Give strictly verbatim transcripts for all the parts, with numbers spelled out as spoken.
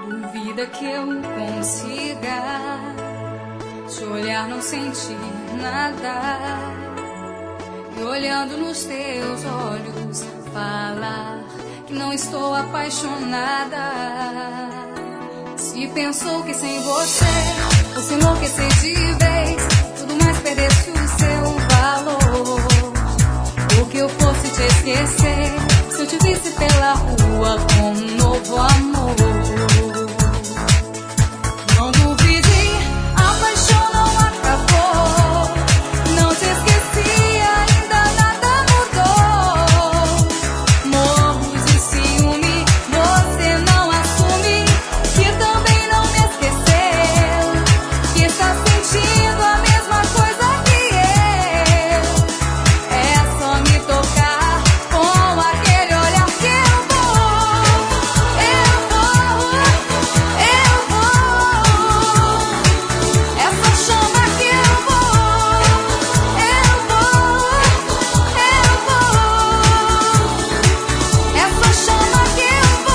Duvida que eu consiga te olhar, não sentir nada, e olhando nos teus olhos falar que não estou apaixonada. Se pensou que sem você fosse enlouquecer de vez, tudo mais perdesse o seu valor, ou que eu fosse te esquecer se eu te visse pela rua com um novo amor. Não duvide, a paixão não acabou, não te esqueci, ainda nada mudou. Morro de ciúme, você não assume que também não me esqueceu, que está sentindo a mesma coisa que eu. É só me tocar com aquele olhar que eu vou, eu vou, eu vou. Essa chama que eu vou, eu vou, eu vou. Essa chama que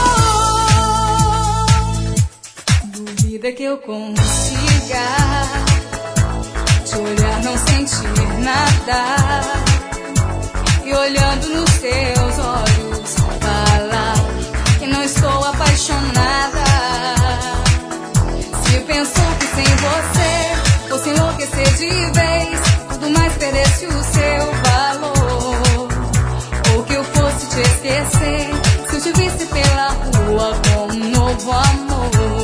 eu vou. Duvida que eu consiga te olhar, não sentir nada, e olhando nos teus olhos falar que não estou apaixonada. Se pensou que sem você fosse enlouquecer de vez, tudo mais perdesse o seu valor, ou que eu fosse te esquecer se eu te visse pela rua com um novo amor.